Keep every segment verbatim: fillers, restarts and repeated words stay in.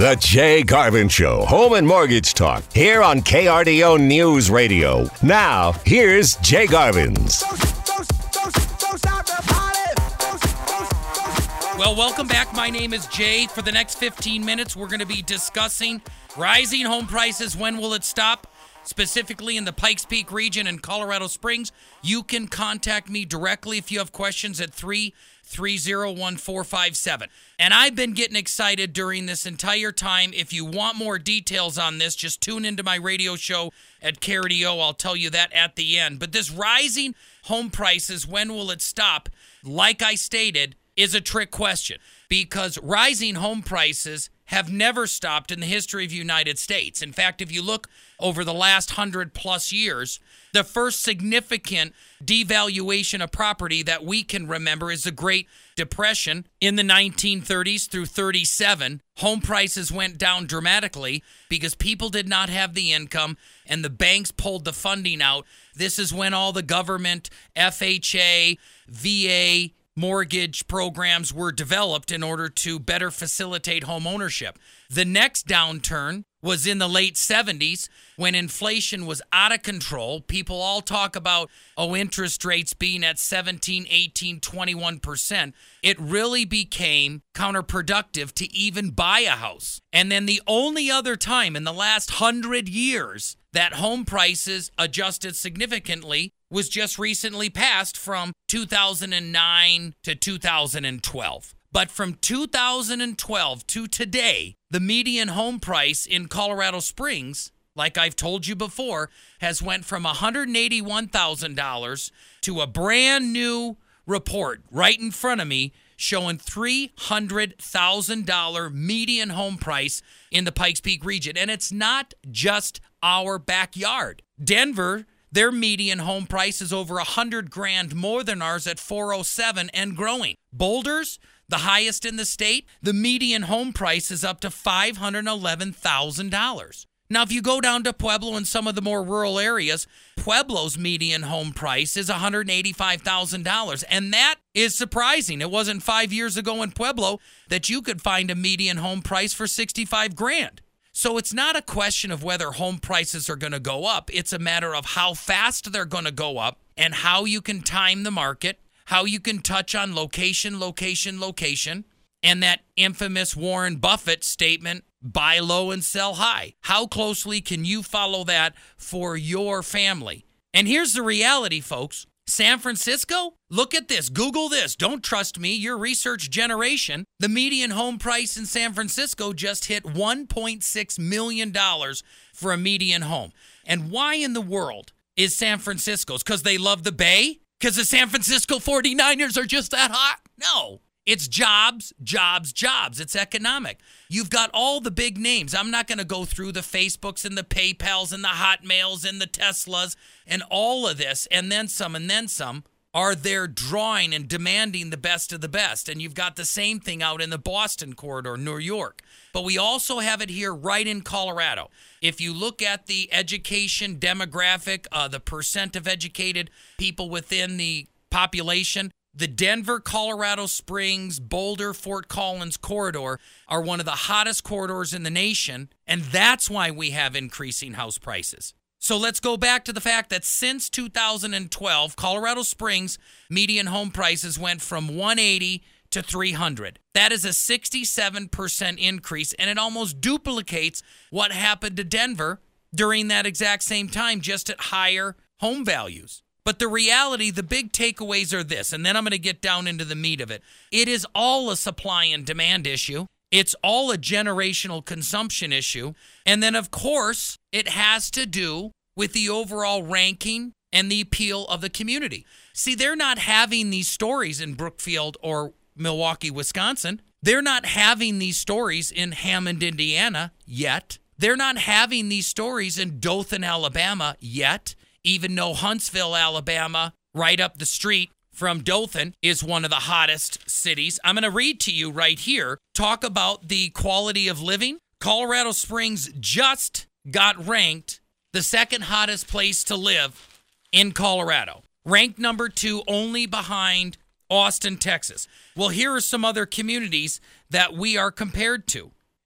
The Jay Garvin Show, Home and Mortgage Talk, here on K R D O News Radio. Now, here's Jay Garvin's. Well, welcome back. My name is Jay. For the next fifteen minutes, we're going to be discussing rising home prices. When will it stop? Specifically in the Pikes Peak region and Colorado Springs. You can contact me directly if you have questions at three three zero, one four five seven. And I've been getting excited during this entire time. If you want more details on this, just tune into my radio show at K R D O. I'll tell you that at the end. But this rising home prices, when will it stop? Like I stated, is a trick question, because rising home prices have never stopped in the history of the United States. In fact, if you look over the last hundred plus years, the first significant devaluation of property that we can remember is the Great Depression in the nineteen thirties through thirty-seven. Home prices went down dramatically because people did not have the income and the banks pulled the funding out. This is when all the government, F H A, V A, mortgage programs were developed in order to better facilitate home ownership. The next downturn was in the late seventies when inflation was out of control. People all talk about, oh, interest rates being at seventeen, eighteen, twenty-one percent. It really became counterproductive to even buy a house. And then the only other time in the last hundred years that home prices adjusted significantly was just recently passed from two thousand nine to two thousand twelve. But from two thousand twelve to today, the median home price in Colorado Springs, like I've told you before, has went from one hundred eighty-one thousand dollars to a brand new report right in front of me showing three hundred thousand dollars median home price in the Pikes Peak region. And it's not just our backyard. Denver, their median home price is over one hundred grand more than ours at four oh seven and growing. Boulder's, the highest in the state, the median home price is up to five hundred eleven thousand dollars. Now, if you go down to Pueblo and some of the more rural areas, Pueblo's median home price is one hundred eighty-five thousand dollars. And that is surprising. It wasn't five years ago in Pueblo that you could find a median home price for sixty-five grand. So it's not a question of whether home prices are going to go up. It's a matter of how fast they're going to go up and how you can time the market, how you can touch on location, location, location, and that infamous Warren Buffett statement, buy low and sell high. How closely can you follow that for your family? And here's the reality, folks. San Francisco, look at this. Google this. Don't trust me. Your research generation. The median home price in San Francisco just hit one point six million dollars for a median home. And why in the world is San Francisco's? Because they love the Bay? Because the San Francisco forty-niners are just that hot? No. It's jobs, jobs, jobs. It's economic. You've got all the big names. I'm not going to go through the Facebooks and the PayPals and the Hotmails and the Teslas and all of this, and then some, and then some, are there drawing and demanding the best of the best. And you've got the same thing out in the Boston corridor, New York. But we also have it here right in Colorado. If you look at the education demographic, uh, the percent of educated people within the population, the Denver, Colorado Springs, Boulder, Fort Collins corridor are one of the hottest corridors in the nation, and that's why we have increasing house prices. So let's go back to the fact that since two thousand twelve, Colorado Springs median home prices went from one hundred eighty to three hundred. That is a sixty-seven percent increase, and it almost duplicates what happened to Denver during that exact same time, just at higher home values. But the reality, the big takeaways are this, and then I'm going to get down into the meat of it. It is all a supply and demand issue. It's all a generational consumption issue. And then, of course, it has to do with the overall ranking and the appeal of the community. See, they're not having these stories in Brookfield or Milwaukee, Wisconsin. They're not having these stories in Hammond, Indiana yet. They're not having these stories in Dothan, Alabama yet. Even though Huntsville, Alabama, right up the street from Dothan, is one of the hottest cities. I'm going to read to you right here. Talk about the quality of living. Colorado Springs just got ranked the second hottest place to live in Colorado. Ranked number two only behind Austin, Texas. Well, here are some other communities that we are compared to.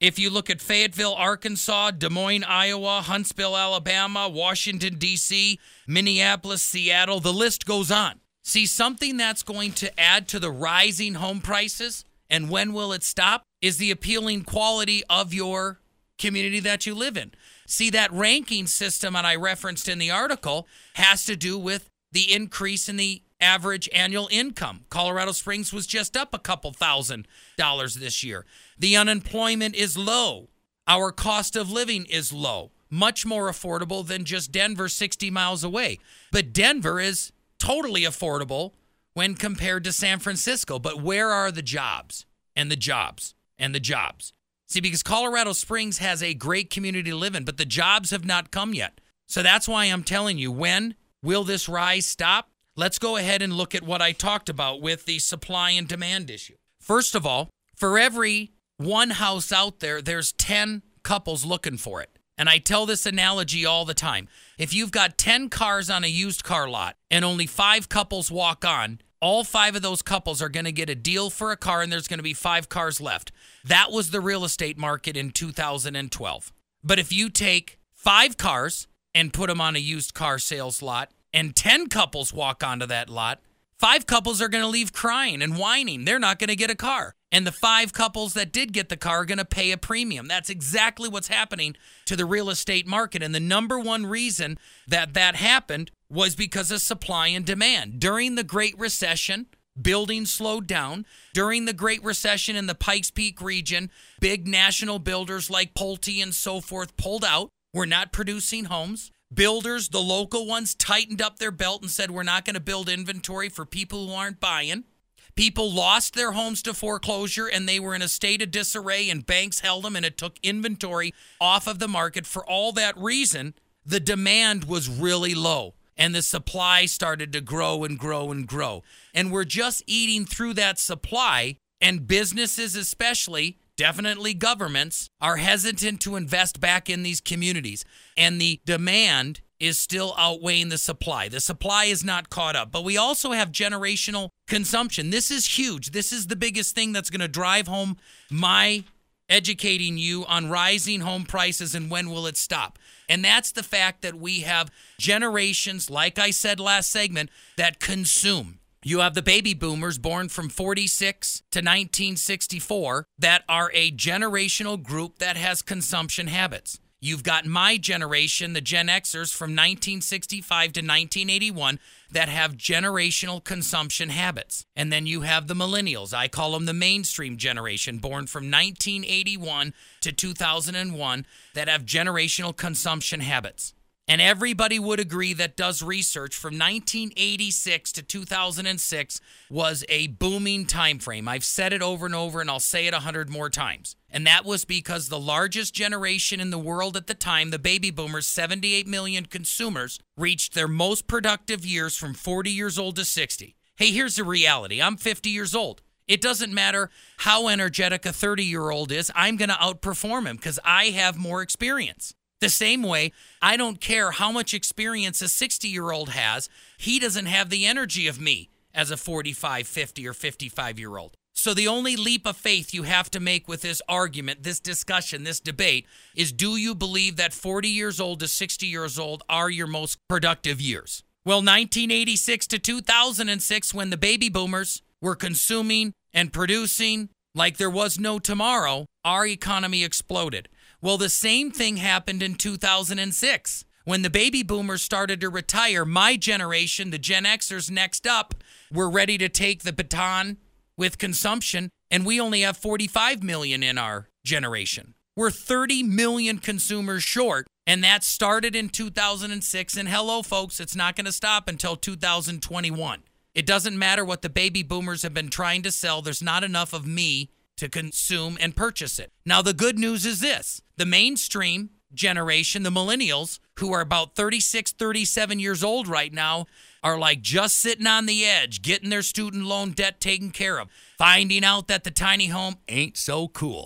If you look at Fayetteville, Arkansas, Des Moines, Iowa, Huntsville, Alabama, Washington, D C, Minneapolis, Seattle, the list goes on. See, something that's going to add to the rising home prices, and when will it stop, is the appealing quality of your community that you live in. See, that ranking system that I referenced in the article has to do with the increase in the average annual income. Colorado Springs was just up a couple thousand dollars this year. The unemployment is low. Our cost of living is low, much more affordable than just Denver sixty miles away. But Denver is totally affordable when compared to San Francisco. But where are the jobs and the jobs and the jobs? See, because Colorado Springs has a great community to live in, but the jobs have not come yet. So that's why I'm telling you, when will this rise stop? Let's go ahead and look at what I talked about with the supply and demand issue. First of all, for every one house out there, there's ten couples looking for it. And I tell this analogy all the time. If you've got ten cars on a used car lot and only five couples walk on, all five of those couples are going to get a deal for a car, and there's going to be five cars left. That was the real estate market in two thousand twelve. But if you take five cars and put them on a used car sales lot, and ten couples walk onto that lot, five couples are going to leave crying and whining. They're not going to get a car. And the five couples that did get the car are going to pay a premium. That's exactly what's happening to the real estate market. And the number one reason that that happened was because of supply and demand. During the Great Recession, building slowed down. During the Great Recession in the Pikes Peak region, big national builders like Pulte and so forth pulled out. We're not producing homes. Builders, the local ones, tightened up their belt and said, we're not going to build inventory for people who aren't buying. People lost their homes to foreclosure, and they were in a state of disarray, and banks held them, and it took inventory off of the market. For all that reason, the demand was really low, and the supply started to grow and grow and grow. And we're just eating through that supply, and businesses especially, definitely governments, are hesitant to invest back in these communities. And the demand is still outweighing the supply. The supply is not caught up. But we also have generational consumption. This is huge. This is the biggest thing that's going to drive home my educating you on rising home prices and when will it stop. And that's the fact that we have generations, like I said last segment, that consume. You have the baby boomers born from forty-six to nineteen sixty-four that are a generational group that has consumption habits. You've got my generation, the Gen Xers from nineteen sixty-five to nineteen eighty-one that have generational consumption habits. And then you have the millennials. I call them the mainstream generation, born from nineteen eighty-one to two thousand one that have generational consumption habits. And everybody would agree that does research from nineteen eighty-six to two thousand six was a booming time frame. I've said it over and over, and I'll say it a hundred more times. And that was because the largest generation in the world at the time, the baby boomers, seventy-eight million consumers, reached their most productive years from forty years old to sixty. Hey, here's the reality. I'm fifty years old. It doesn't matter how energetic a thirty-year-old is. I'm going to outperform him because I have more experience. The same way, I don't care how much experience a sixty-year-old has. He doesn't have the energy of me as a forty-five, fifty, or fifty-five-year-old. So the only leap of faith you have to make with this argument, this discussion, this debate, is do you believe that forty years old to sixty years old are your most productive years? Well, nineteen eighty-six to two thousand six, when the baby boomers were consuming and producing like there was no tomorrow, our economy exploded. Well, the same thing happened in two thousand six. When the baby boomers started to retire, my generation, the Gen Xers next up, were ready to take the baton with consumption, and we only have forty-five million in our generation. We're thirty million consumers short, and that started in two thousand six. And hello, folks, it's not going to stop until two thousand twenty-one. It doesn't matter what the baby boomers have been trying to sell. There's not enough of me to consume and purchase it. Now, the good news is this. The mainstream generation, the millennials, who are about thirty-six, thirty-seven years old right now, are like just sitting on the edge, getting their student loan debt taken care of, finding out that the tiny home ain't so cool.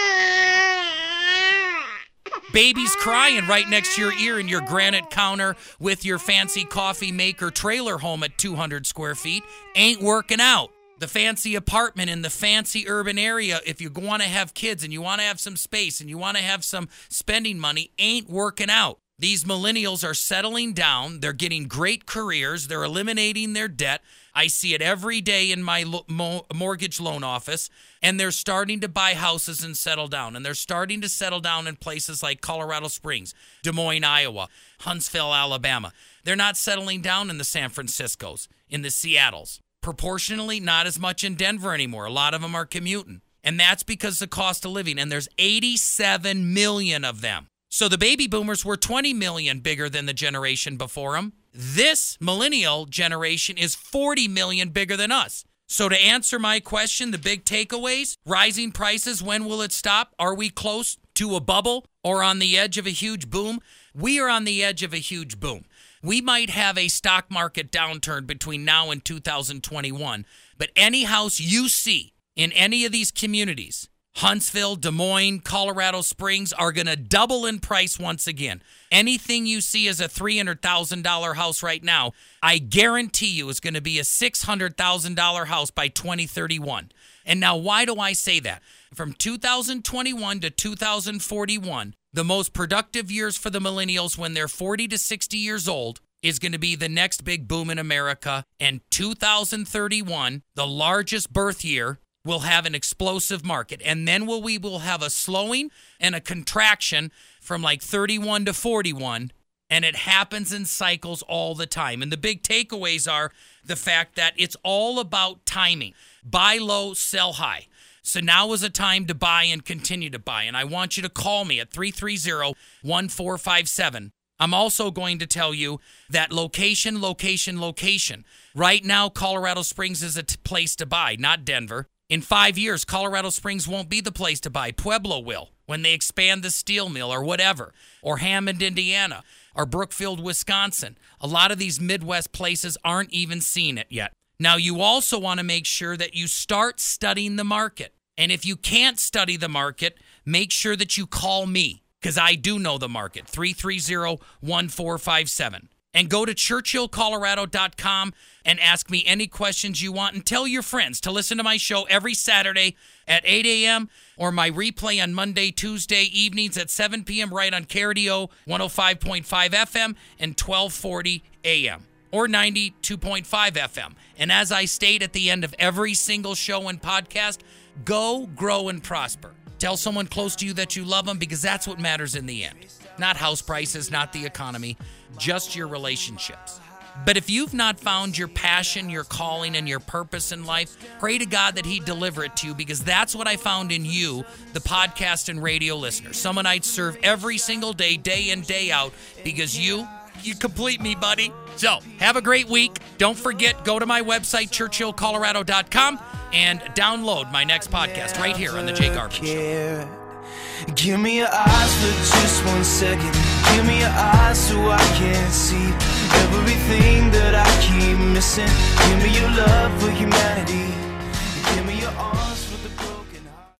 Babies crying right next to your ear in your granite counter with your fancy coffee maker trailer home at two hundred square feet ain't working out. The fancy apartment in the fancy urban area, if you want to have kids and you want to have some space and you want to have some spending money, ain't working out. These millennials are settling down. They're getting great careers. They're eliminating their debt. I see it every day in my lo- mo- mortgage loan office, and they're starting to buy houses and settle down. And they're starting to settle down in places like Colorado Springs, Des Moines, Iowa, Huntsville, Alabama. They're not settling down in the San Franciscos, in the Seattles. Proportionally, not as much in Denver anymore. A lot of them are commuting. And that's because of the cost of living. And there's eighty-seven million of them. So the baby boomers were twenty million bigger than the generation before them. This millennial generation is forty million bigger than us. So to answer my question, the big takeaways, rising prices, when will it stop? Are we close to a bubble or on the edge of a huge boom? We are on the edge of a huge boom. We might have a stock market downturn between now and two thousand twenty-one, but any house you see in any of these communities, Huntsville, Des Moines, Colorado Springs, are going to double in price once again. Anything you see as a three hundred thousand dollars house right now, I guarantee you is going to be a six hundred thousand dollars house by twenty thirty-one. And now, why do I say that? From two thousand twenty-one to two thousand forty-one, the most productive years for the millennials when they're forty to sixty years old is going to be the next big boom in America. And two thousand thirty-one, the largest birth year, will have an explosive market. And then we'll, we will have a slowing and a contraction from like thirty-one to forty-one. And it happens in cycles all the time. And the big takeaways are the fact that it's all about timing. Buy low, sell high. So now is a time to buy and continue to buy. And I want you to call me at three three zero, one four five seven. I'm also going to tell you that location, location, location. Right now, Colorado Springs is a t- place to buy, not Denver. In five years, Colorado Springs won't be the place to buy. Pueblo will, when they expand the steel mill or whatever. Or Hammond, Indiana. Or Brookfield, Wisconsin. A lot of these Midwest places aren't even seeing it yet. Now, you also want to make sure that you start studying the market. And if you can't study the market, make sure that you call me, because I do know the market, three three zero, one four five seven. And go to churchill colorado dot com and ask me any questions you want. And tell your friends to listen to my show every Saturday at eight a.m. or my replay on Monday, Tuesday evenings at seven p.m. right on K R D O one oh five point five F M and twelve forty a.m. or ninety-two point five F M. And as I state at the end of every single show and podcast, go, grow, and prosper. Tell someone close to you that you love them, because that's what matters in the end. Not house prices, not the economy, just your relationships. But if you've not found your passion, your calling, and your purpose in life, pray to God that He'd deliver it to you, because that's what I found in you, the podcast and radio listener. Someone I'd serve every single day, day in, day out, because you, you complete me, buddy. So, have a great week. Don't forget, go to my website, churchill colorado dot com, and download my next podcast right here on The Jay Garvin Show. Give me your eyes for just one second. Give me your eyes so I can see everything that I keep missing.